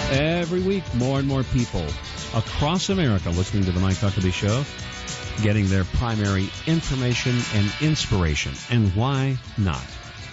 Every week, more and more people across America listening to the Mike Huckabee Show, getting their primary information and inspiration. And why not?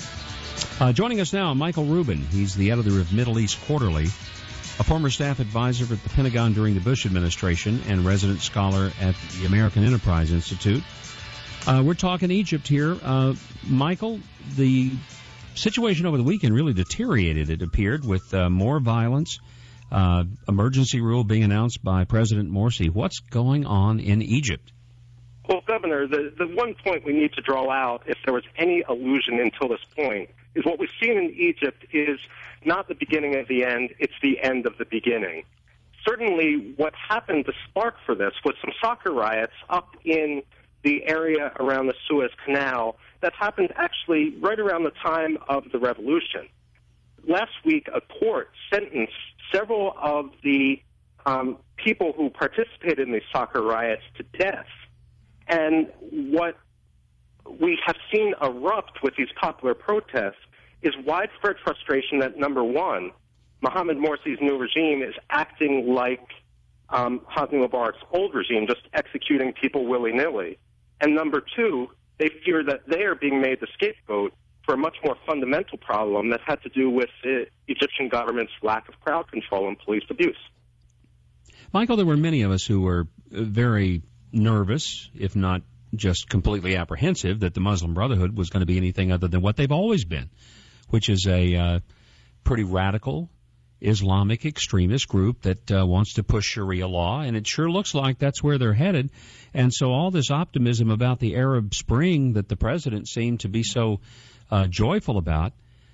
Joining us now, Michael Rubin. He's the editor of Middle East Quarterly, a former staff advisor at the Pentagon during the Bush administration, and resident scholar at the American Enterprise Institute. We're talking Egypt here. Michael, the situation over the weekend really deteriorated, it appeared, with more violence, emergency rule being announced by President Morsi. What's going on in Egypt? Well, Governor, the one point we need to draw out, if there was any illusion until this point, is what we've seen in Egypt is not the beginning of the end, it's the end of the beginning. Certainly what happened, the spark for this, was some soccer riots up in the area around the Suez Canal that happened actually right around the time of the revolution. Last week, a court sentenced several of the people who participated in these soccer riots to death. And what we have seen erupt with these popular protests is widespread frustration that, number one, Mohamed Morsi's new regime is acting like Hosni Mubarak's old regime, just executing people willy-nilly. And number two, they fear that they are being made the scapegoat for a much more fundamental problem that had to do with the Egyptian government's lack of crowd control and police abuse. Michael, there were many of us who were very nervous, if not just completely apprehensive, that the Muslim Brotherhood was going to be anything other than what they've always been, which is a pretty radical Islamic extremist group that wants to push Sharia law, and it sure looks like that's where they're headed. And so all this optimism about the Arab Spring that the president seemed to be so joyful about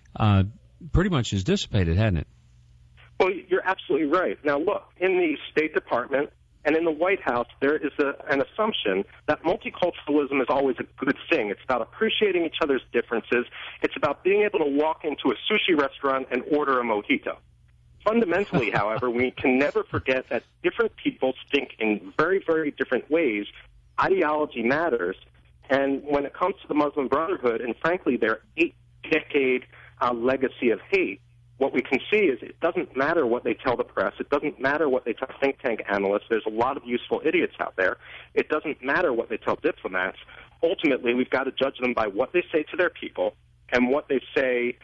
pretty much is dissipated, hasn't it? Well, you're absolutely right. Now, look, in the State Department and in the White House, there is an assumption that multiculturalism is always a good thing. It's about appreciating each other's differences. It's about being able to walk into a sushi restaurant and order a mojito. Fundamentally, however, we can never forget that different people think in very, very different ways. Ideology matters. And when it comes to the Muslim Brotherhood, and frankly their 8-decade legacy of hate, what we can see is it doesn't matter what they tell the press. It doesn't matter what they tell think tank analysts. There's a lot of useful idiots out there. It doesn't matter what they tell diplomats. Ultimately, we've got to judge them by what they say to their people and what they say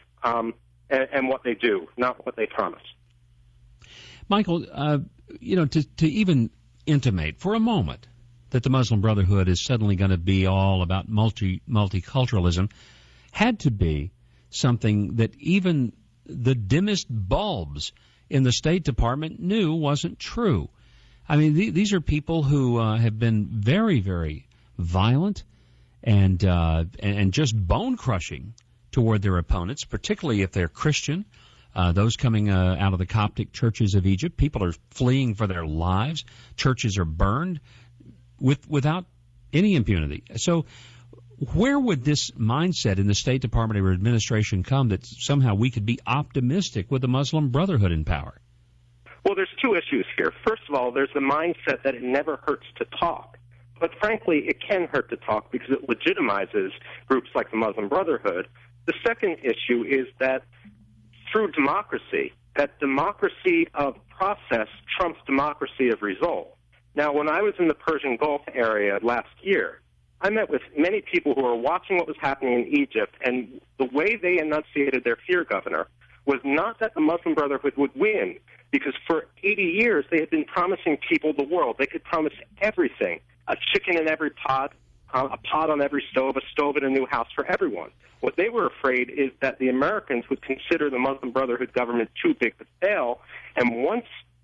and what they do, not what they promise. Michael, to even intimate for a moment that the Muslim Brotherhood is suddenly going to be all about multiculturalism had to be something that even the dimmest bulbs in the State Department knew wasn't true. I mean, these are people who have been very, very violent and just bone-crushing toward their opponents, particularly if they're Christian. Those coming out of the Coptic churches of Egypt, people are fleeing for their lives. Churches are burned without any impunity. So where would this mindset in the State Department or administration come that somehow we could be optimistic with the Muslim Brotherhood in power? Well, there's two issues here. First of all, there's the mindset that it never hurts to talk. But frankly, it can hurt to talk because it legitimizes groups like the Muslim Brotherhood. The second issue is that through democracy, that democracy of process trumps democracy of result. Now, when I was in the Persian Gulf area last year, I met with many people who were watching what was happening in Egypt, and the way they enunciated their fear, Governor, was not that the Muslim Brotherhood would win, because for 80 years they had been promising people the world. They could promise everything, a chicken in every pot, a pot on every stove, a stove in a new house for everyone. What they were afraid is that the Americans would consider the Muslim Brotherhood government too big to fail, and once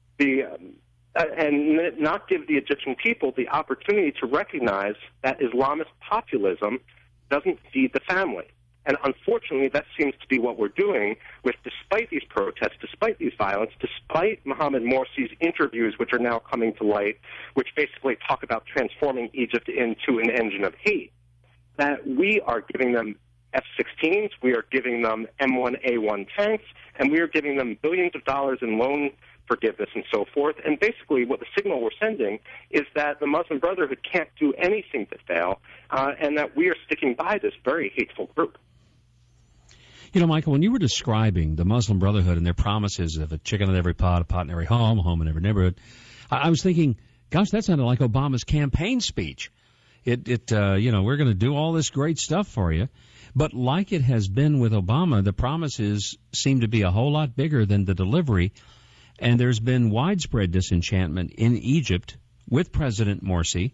and not give the Egyptian people the opportunity to recognize that Islamist populism doesn't feed the family. And unfortunately, that seems to be what we're doing with, despite these protests, despite these violence, despite Mohamed Morsi's interviews, which are now coming to light, which basically talk about transforming Egypt into an engine of hate, that we are giving them F-16s, we are giving them M1A1 tanks, and we are giving them billions of dollars in loan forgiveness and so forth. And basically what the signal we're sending is that the Muslim Brotherhood can't do anything to fail, and that we are sticking by this very hateful group. You know, Michael, when you were describing the Muslim Brotherhood and their promises of a chicken in every pot, a pot in every home, a home in every neighborhood, I was thinking, gosh, that sounded like Obama's campaign speech. We're going to do all this great stuff for you. But like it has been with Obama, the promises seem to be a whole lot bigger than the delivery. And there's been widespread disenchantment in Egypt with President Morsi.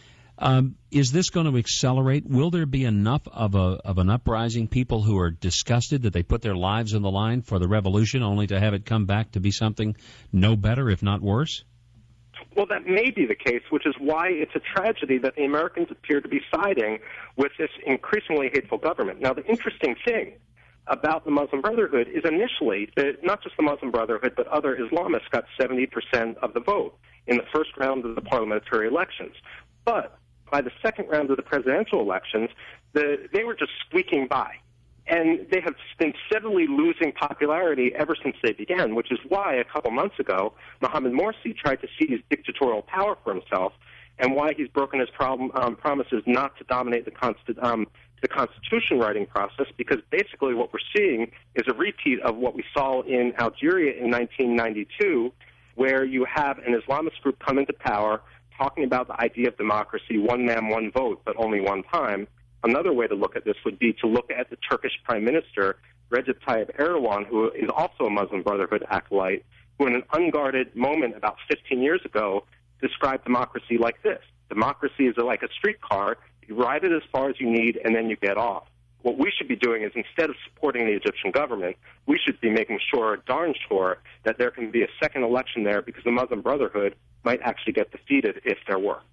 Is this going to accelerate? Will there be enough of an uprising, people who are disgusted that they put their lives on the line for the revolution only to have it come back to be something no better, if not worse? Well, that may be the case, which is why it's a tragedy that the Americans appear to be siding with this increasingly hateful government. Now, the interesting thing about the Muslim Brotherhood is initially that not just the Muslim Brotherhood, but other Islamists got 70% of the vote in the first round of the parliamentary elections. But by the second round of the presidential elections, they were just squeaking by. And they have been steadily losing popularity ever since they began, which is why a couple months ago, Mohamed Morsi tried to seize dictatorial power for himself, and why he's broken his promises not to dominate the constitution writing process, because basically what we're seeing is a repeat of what we saw in Algeria in 1992, where you have an Islamist group come into power talking about the idea of democracy, one man, one vote, but only one time. Another way to look at this would be to look at the Turkish Prime Minister, Recep Tayyip Erdogan, who is also a Muslim Brotherhood acolyte, who in an unguarded moment about 15 years ago described democracy like this. Democracy is like a streetcar. You ride it as far as you need, and then you get off. What we should be doing is, instead of supporting the Egyptian government, we should be making sure, darn sure, that there can be a second election there, because the Muslim Brotherhood might actually get defeated if there were.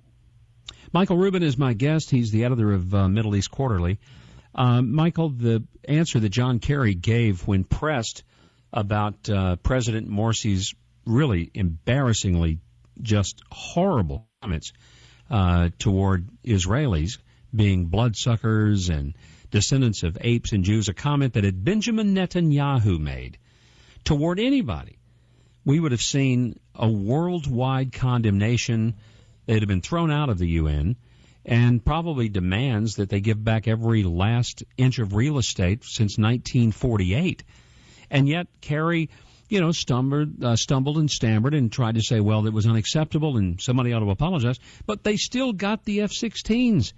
Michael Rubin is my guest. He's the editor of Middle East Quarterly. Michael, the answer that John Kerry gave when pressed about President Morsi's really embarrassingly just horrible comments toward Israelis being bloodsuckers and descendants of apes and Jews, a comment that had Benjamin Netanyahu made toward anybody, we would have seen a worldwide condemnation. They'd have been thrown out of the UN, and probably demands that they give back every last inch of real estate since 1948. And yet Kerry, stumbled and stammered and tried to say, well, it was unacceptable and somebody ought to apologize. But they still got the F-16s.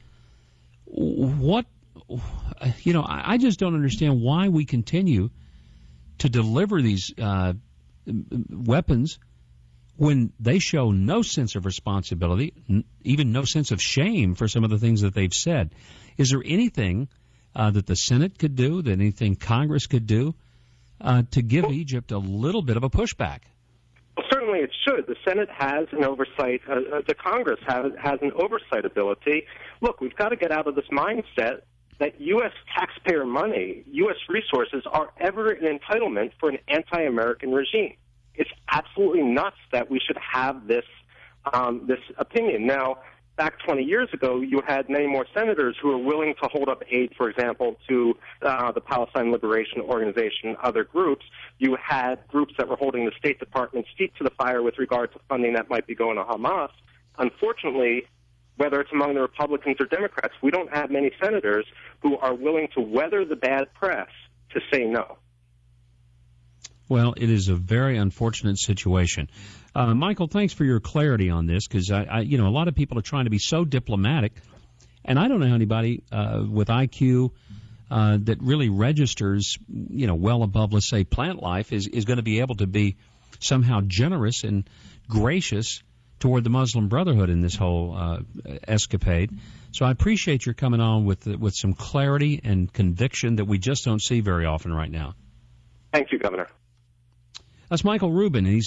I just don't understand why we continue to deliver these weapons when they show no sense of responsibility, even no sense of shame for some of the things that they've said. Is there anything that the Senate could do, that anything Congress could do to give Egypt a little bit of a pushback? Well, certainly it should. The Senate has an oversight. The Congress has an oversight ability. Look, we've got to get out of this mindset that U.S. taxpayer money, U.S. resources, are ever an entitlement for an anti-American regime. It's absolutely nuts that we should have this opinion. Now, back 20 years ago, you had many more senators who were willing to hold up aid, for example, to the Palestine Liberation Organization and other groups. You had groups that were holding the State Department's feet to the fire with regard to funding that might be going to Hamas. Unfortunately, whether it's among the Republicans or Democrats, we don't have many senators who are willing to weather the bad press to say no. Well, it is a very unfortunate situation. Michael, thanks for your clarity on this, because a lot of people are trying to be so diplomatic, and I don't know anybody with IQ that really registers, well above, let's say, plant life is going to be able to be somehow generous and gracious toward the Muslim Brotherhood in this whole escapade. So I appreciate your coming on with some clarity and conviction that we just don't see very often right now. Thank you, Governor. That's Michael Rubin, and he's